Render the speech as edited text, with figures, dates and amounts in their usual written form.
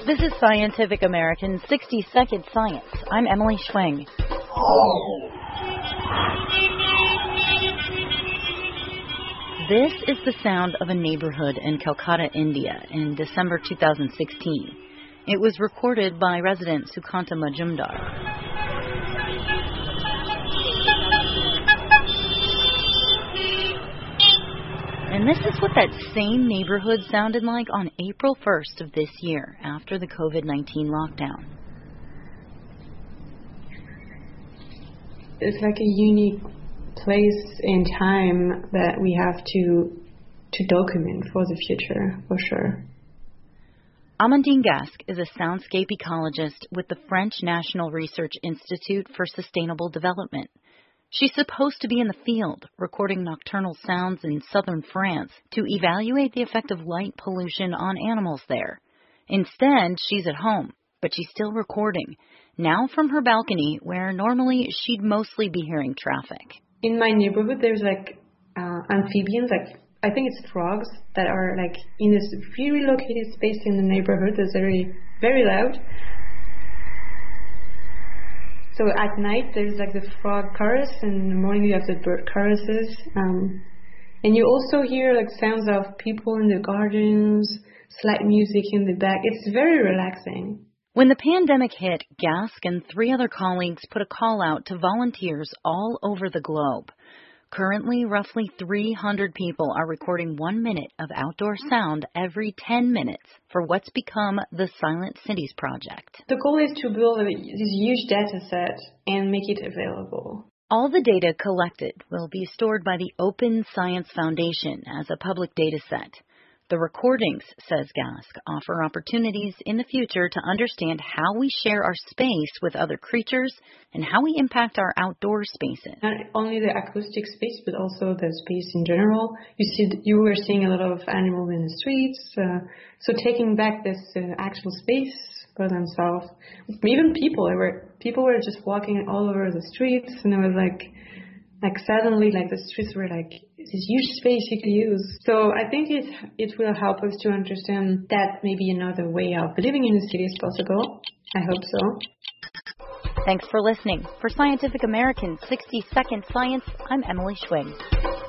This is Scientific American 60-Second Science. I'm Emily Schwing. This is the sound of a neighborhood in Calcutta, India in December 2016. It was recorded by resident Sukanta Majumdar. And this is what that same neighborhood sounded like on April 1st of this year, after the COVID-19 lockdown. It's like a unique place and time that we have to document for the future, for sure. Amandine Gasque is a soundscape ecologist with the French National Research Institute for Sustainable Development. She's supposed to be in the field, recording nocturnal sounds in southern France to evaluate the effect of light pollution on animals there. Instead, she's at home, but she's still recording, now from her balcony, where normally she'd mostly be hearing traffic. In my neighborhood, there's amphibians, I think it's frogs, that are in this very located space in the neighborhood that's very, very loud. So at night, there's the frog chorus, and in the morning you have the bird choruses. And you also hear sounds of people in the gardens, slight music in the back. It's very relaxing. When the pandemic hit, Gasque and 3 other colleagues put a call out to volunteers all over the globe. Currently, roughly 300 people are recording 1 minute of outdoor sound every 10 minutes for what's become the Silent Cities Project. The goal is to build this huge data set and make it available. All the data collected will be stored by the Open Science Foundation as a public data set. The recordings, says Gasque, offer opportunities in the future to understand how we share our space with other creatures and how we impact our outdoor spaces. Not only the acoustic space, but also the space in general. You were seeing a lot of animals in the streets, so taking back this actual space for themselves. Even people were just walking all over the streets, and it was suddenly the streets were this huge space you could use. So I think it will help us to understand that maybe another way of living in the city is possible. I hope so. Thanks for listening. For Scientific American 60-Second Science, I'm Emily Schwing.